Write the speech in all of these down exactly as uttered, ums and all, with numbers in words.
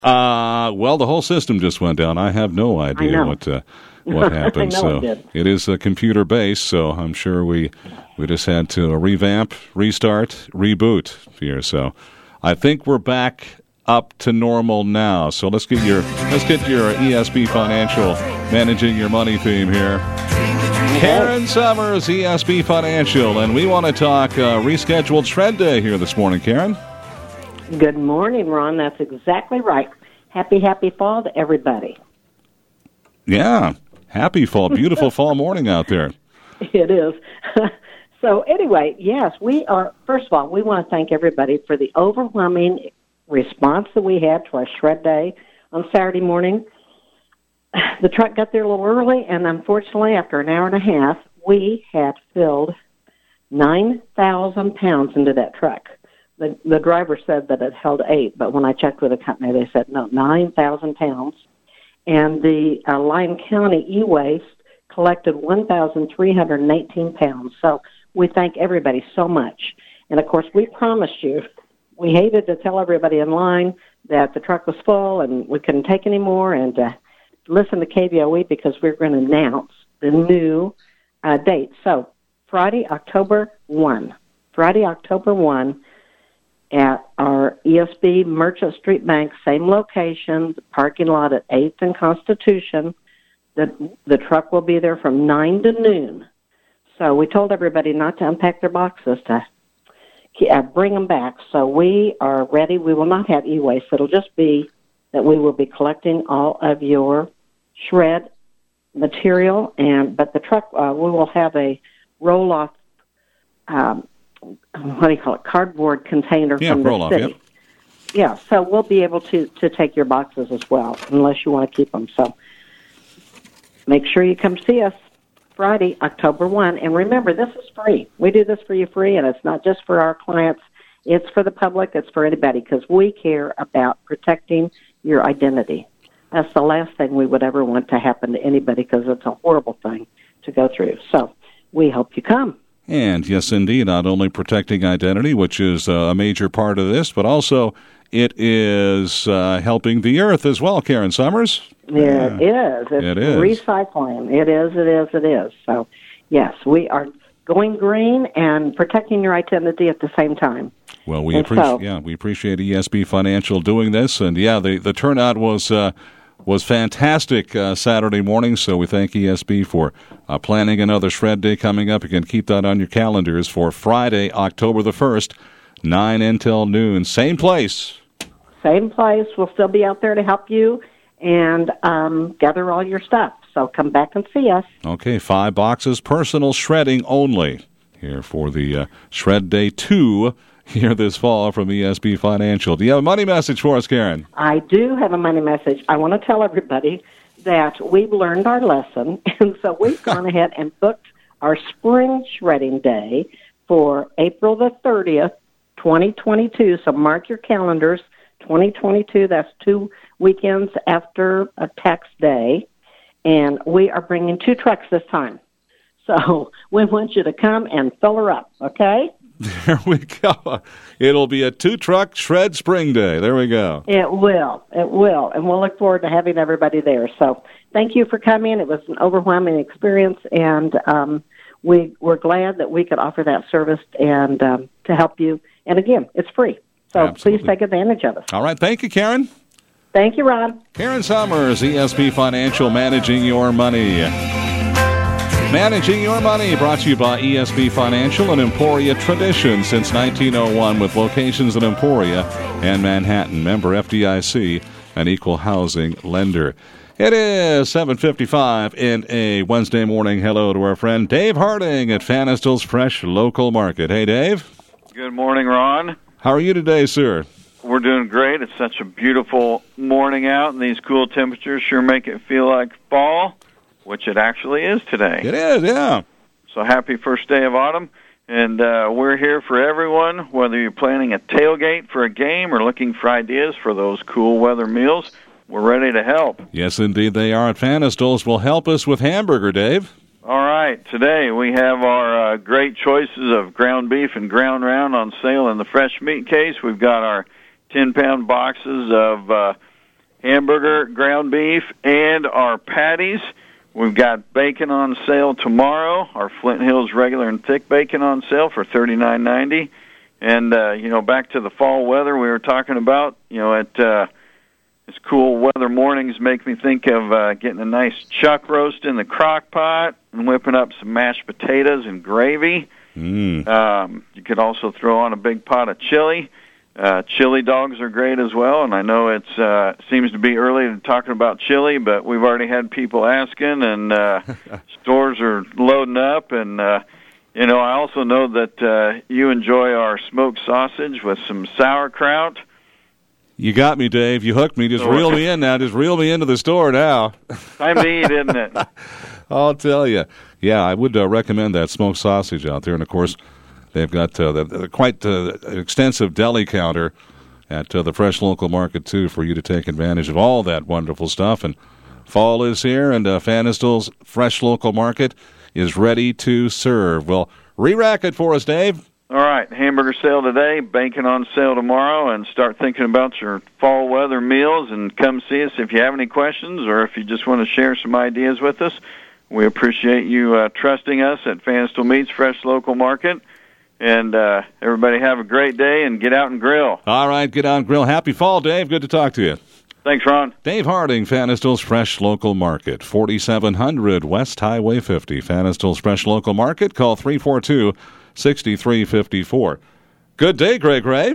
Uh, well, the whole system just went down. I have no idea what uh, what happened. I know so it did. it is uh, computer based. So I'm sure we we just had to revamp, restart, reboot here. So I think we're back up to normal now. So let's get your let's get your E S B Financial Managing Your Money theme here. Karen Summers, E S B Financial, and we want to talk uh, rescheduled Shred Day here this morning. Karen. Good morning, Ron. That's exactly right. Happy, happy fall to everybody. Yeah, happy fall. Beautiful fall morning out there. It is. So anyway, yes, we are, first of all, we want to thank everybody for the overwhelming response that we had to our Shred Day on Saturday morning. The truck got there a little early, and unfortunately, after an hour and a half, we had filled nine thousand pounds into that truck. The, the driver said that it held eight, but when I checked with the company, they said, no, nine thousand pounds. And the uh, Lyon County e-waste collected one thousand three hundred eighteen pounds. So we thank everybody so much. And, of course, we promised you, we hated to tell everybody in line that the truck was full and we couldn't take any more, and uh, listen to K V O E because we we're going to announce the new uh, date. So Friday, October first, Friday, October first, at our E S B Merchant Street Bank, same location, the parking lot at eighth and Constitution. The, the truck will be there from nine to noon. So we told everybody not to unpack their boxes, to uh, bring them back. So we are ready. We will not have e-waste. It'll just be that we will be collecting all of your shred material, and but the truck, uh, we will have a roll-off um what do you call it, cardboard container yeah, from the roll city. Off, yep. Yeah, so we'll be able to, to take your boxes as well, unless you want to keep them. So make sure you come see us Friday, October first. And remember, this is free. We do this for you free, and it's not just for our clients. It's for the public. It's for anybody, because we care about protecting your identity. That's the last thing we would ever want to happen to anybody, because it's a horrible thing to go through. So we hope you come. And yes, indeed, not only protecting identity, which is a major part of this, but also it is uh, helping the earth as well, Karen Summers. Yeah, it is. It's it is. Recycling. It is, it is, it is. So, yes, we are going green and protecting your identity at the same time. Well, we appreciate so, yeah, we appreciate E S B Financial doing this, and yeah, the the turnout was uh, was fantastic uh, Saturday morning. So we thank E S B for uh, planning another Shred Day coming up. You can keep that on your calendars for Friday, October the first, nine until noon. Same place. Same place. We'll still be out there to help you and um, gather all your stuff. So come back and see us. Okay, five boxes, personal shredding only here for the uh, Shred Day two here this fall from E S B Financial. Do you have a money message for us, Karen? I do have a money message. I want to tell everybody that we've learned our lesson, and so we've gone ahead and booked our spring shredding day for April the thirtieth, twenty twenty-two. So mark your calendars, twenty twenty-two. That's two weekends after a tax day, and we are bringing two trucks this time. So we want you to come and fill her up, okay? There we go. It'll be a two-truck shred spring day. There we go. It will. It will. And we'll look forward to having everybody there. So thank you for coming. It was an overwhelming experience, and um, we, we're glad that we could offer that service and um, to help you. And, again, it's free. So Absolutely. Please take advantage of us. All right. Thank you, Karen. Thank you, Ron. Karen Summers, E S B Financial, Managing Your Money. Managing Your Money, brought to you by E S B Financial and Emporia Tradition since nineteen oh one, with locations in Emporia and Manhattan. Member F D I C, an equal housing lender. It is seven fifty-five in a Wednesday morning. Hello to our friend Dave Harding at Fanistle's Fresh Local Market. Hey, Dave. Good morning, Ron. How are you today, sir? We're doing great. It's such a beautiful morning out, and these cool temperatures sure make it feel like fall, which it actually is today. It is, yeah. So happy first day of autumn, and uh, we're here for everyone, whether you're planning a tailgate for a game or looking for ideas for those cool weather meals. We're ready to help. Yes, indeed, they are at Fanistle's. Will help us with hamburger, Dave. All right. Today we have our uh, great choices of ground beef and ground round on sale in the fresh meat case. We've got our ten-pound boxes of uh, hamburger, ground beef, and our patties. We've got bacon on sale tomorrow. Our Flint Hills regular and thick bacon on sale for thirty-nine ninety. And uh, you know, back to the fall weather we were talking about. You know, at uh, this cool weather mornings make me think of uh, getting a nice chuck roast in the crock pot and whipping up some mashed potatoes and gravy. Mm. Um, you could also throw on a big pot of chili. Uh, chili dogs are great as well, and I know it's uh, seems to be early to talking about chili, but we've already had people asking, and uh, stores are loading up. And uh, you know, I also know that uh, you enjoy our smoked sausage with some sauerkraut. You got me, Dave. You hooked me. Just reel me in now. Just reel me into the store now. Time to eat, isn't it? I'll tell you. Yeah, I would uh, recommend that smoked sausage out there, and of course, they've got uh, the, the quite uh, extensive deli counter at uh, the Fresh Local Market, too, for you to take advantage of all that wonderful stuff. And fall is here, and uh, Fanistal's Fresh Local Market is ready to serve. Well, re-rack it for us, Dave. All right, hamburger sale today, bacon on sale tomorrow, and start thinking about your fall weather meals, and come see us if you have any questions or if you just want to share some ideas with us. We appreciate you uh, trusting us at Fanistal Meats Fresh Local Market. And uh, everybody have a great day and get out and grill. All right, get out and grill. Happy fall, Dave. Good to talk to you. Thanks, Ron. Dave Harding, Fanistal's Fresh Local Market, forty-seven hundred West Highway fifty. Fanistal's Fresh Local Market. Call three four two, six three five four. Good day, Greg Ray.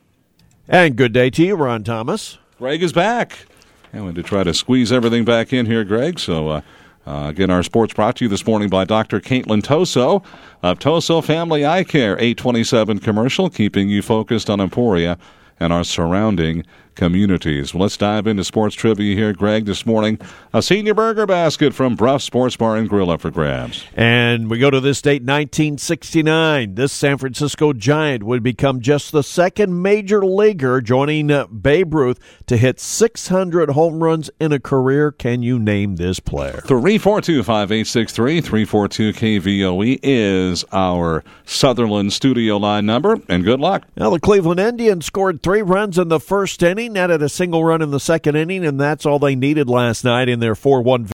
And good day to you, Ron Thomas. Greg is back. And we had to try to squeeze everything back in here, Greg, so... Uh, Uh, again, our sports brought to you this morning by Doctor Caitlin Toso of Toso Family Eye Care, eight twenty-seven commercial, keeping you focused on Emporia and our surrounding communities. Well, let's dive into sports trivia here, Greg, this morning. A senior burger basket from Bruff Sports Bar and Grill up for grabs. And we go to this date, nineteen sixty-nine. This San Francisco Giant would become just the second major leaguer, joining uh, Babe Ruth, to hit six hundred home runs in a career. Can you name this player? three four two, five eight six three, three four two K V O E is our Sutherland studio line number, and good luck. Now, the Cleveland Indians scored three runs in the first inning, netted a single run in the second inning, and that's all they needed last night in their four one